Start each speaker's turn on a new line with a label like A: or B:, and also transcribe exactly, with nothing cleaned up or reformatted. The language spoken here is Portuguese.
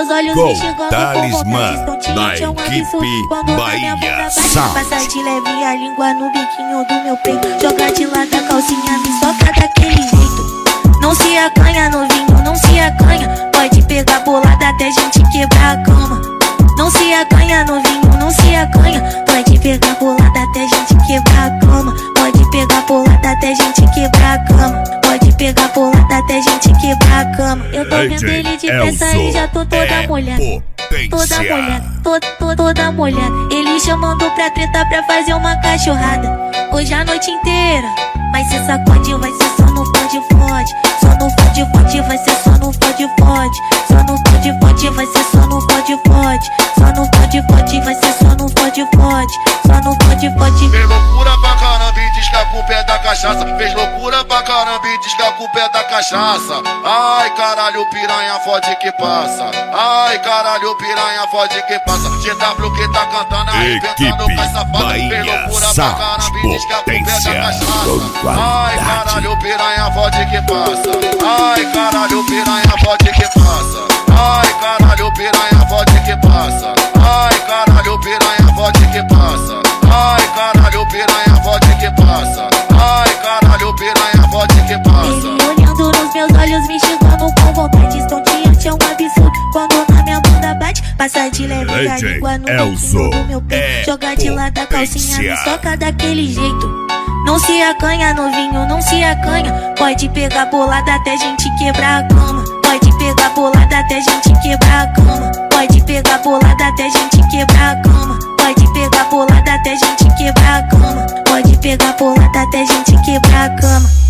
A: meus olhos me xingando
B: Talismã da equipe Bahia Sound.
A: Passa de leve a língua no biquinho do meu peito, joga de lado a calcinha, me soca daquele jeito. Não se acanha novinho, não se acanha, pode pegar bolada até gente quebrar a cama. Não se acanha novinho, não se acanha, pode pegar bolada até gente quebrar a cama. Pode pegar bolada até gente quebrar a cama. Pode pegar bolada até gente quebrar a cama. Eu tô vendo ele de peça e já tô toda molhada. Toda molhada, toda, toda, toda molhada. Ele chamando pra treta pra fazer uma cachorrada. Hoje a noite inteira, mas se sacode vai ser só no fode fode. Só no fode fode vai ser só no fode fode. Só no fode fode vai ser só no fode fode. Só no fode fode vai ser só no fode fode. Só no fode fode.
C: Fez loucura pra caramba e diz que a culpa é da cachaça. Fez loucura pra caramba e diz que a culpa é da cachaça. Ai caralho, piranha fode que passa. Ai caralho, piranha fode que passa. G W que tá cantando aí, pensando com essa fada. Fez loucura pra caramba e diz que a culpa é da cachaça. Ai caralho, piranha fode que passa. Ai caralho, piranha fode que passa. Ai caralho, piranha fode que passa. Ai caralho, piranha fode que passa. Ai caralho, piranha fode que passa. Ai caralho, piranha fode que passa.
A: Ele olhando nos meus olhos me xingando com vontade estonteante, é um absurdo quando na minha bunda bate. Passa de leve a língua no biquinho do meu peito, joga de lado a calcinha, me soca daquele jeito. Não se acanha novinho, não se acanha, pode pegar bolada até gente quebrar a cama. Pode pegar bolada até gente quebrar a cama. Pode pegar bolada até gente quebrar a cama. Pode pegar bolada até gente quebrar a cama. Pode pegar bolada até gente quebrar a cama.